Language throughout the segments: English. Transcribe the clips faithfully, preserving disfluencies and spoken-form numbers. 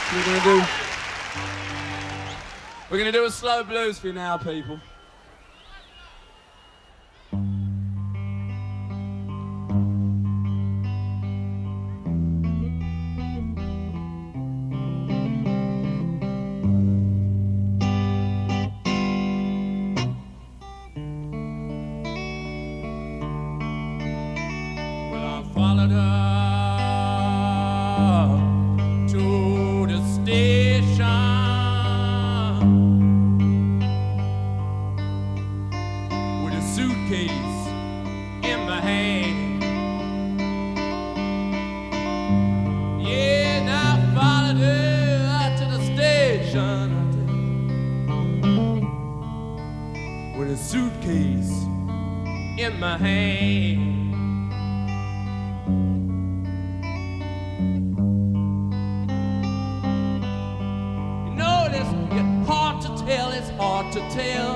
We're gonna do. We're gonna do a slow blues for you now, people. Followed her to the station with a suitcase in my hand. Yeah, and I followed her to the station with a suitcase in my hand. It's hard to tell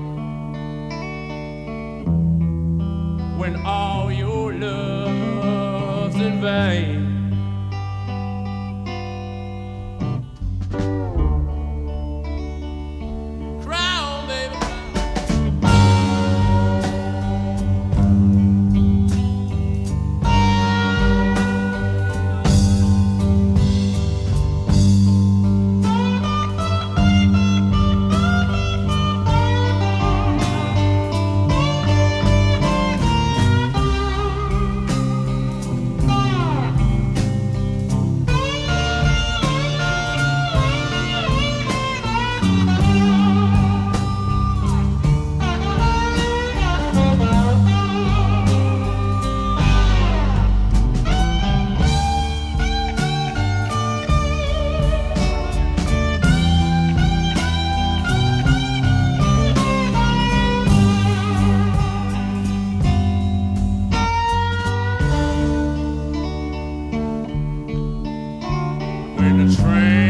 when all your love's in vain. Cry on, baby, when the train